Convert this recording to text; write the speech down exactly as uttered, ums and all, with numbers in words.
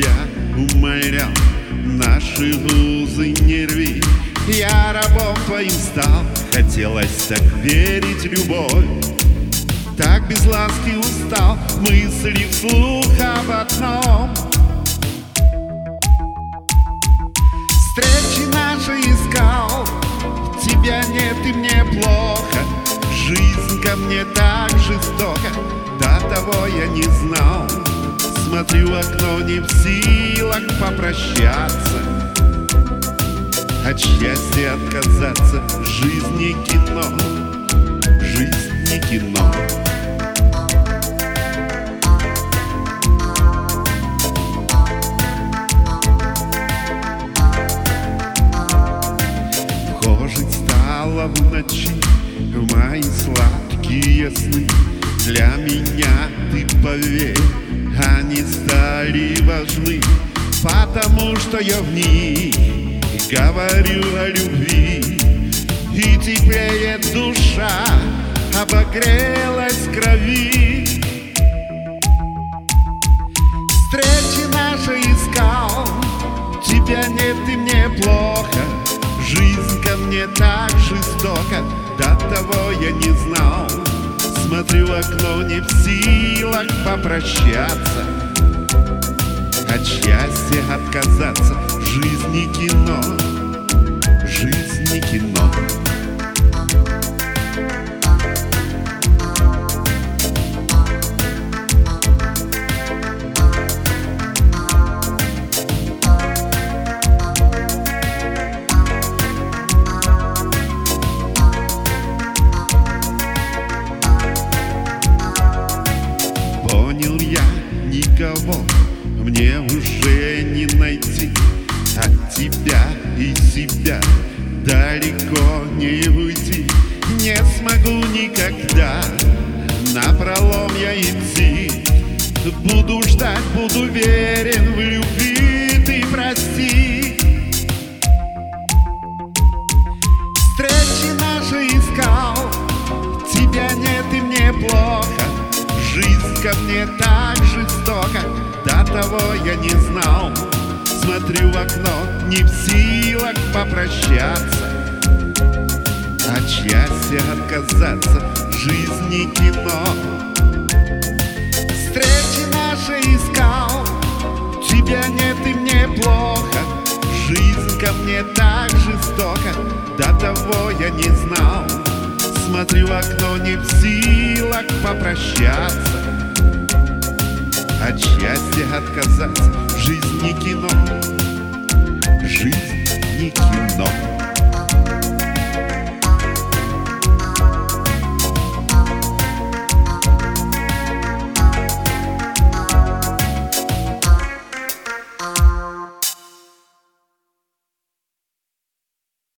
себя умолял: наши узы не рви. Я рабом твоим стал, хотелось так верить в любовь. Так без ласки устал, мысли вслух об одном. Встречи наши искал, тебя нет и мне плохо. Жизнь ко мне так жестока, до того я не знал. Смотрю в окно, не в силах попрощаться. От счастья отказаться, жизнь не кино, жизнь не кино. Вхожить стало в ночи в мои сладкие сны. Для меня, ты поверь, они стали важны, потому что я в них говорю о любви. И теплеет душа, обогрелась в крови. Встречи наши искал, тебя нет и мне плохо. Жизнь ко мне так жестока, до того я не знал. Смотрю в окно, не в силах попрощаться. От счастья отказаться, жизнь не кино, жизнь не кино. Понял я, никого мне уже не найти. От тебя и себя далеко не уйти. Не смогу никогда напролом я идти. Буду ждать, буду верен в любви, ты прости. Встречи наши искал, тебя нет и мне плохо. Жизнь ко мне так жестока, до того я не знал. Смотрю в окно, не в силах попрощаться. От счастья отказаться, жизнь не кино. Встречи наши искал, тебя нет и мне плохо. Жизнь ко мне так жестока, до того я не знал. Смотрю в окно, не в силах попрощаться. От счастья отказаться, жизнь не кино, жизнь не кино.